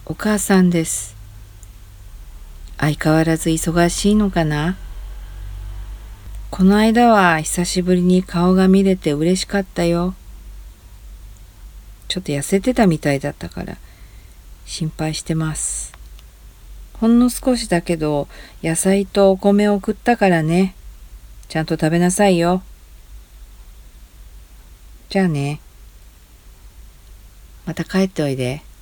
お母さんです。相変わらず忙しいのかな？この間は久しぶりに顔が見れて嬉しかったよ。ちょっと痩せてたみたいだったから心配してます。ほんの少しだけど野菜とお米を送ったからね。ちゃんと食べなさいよ。じゃあね。また帰っておいで。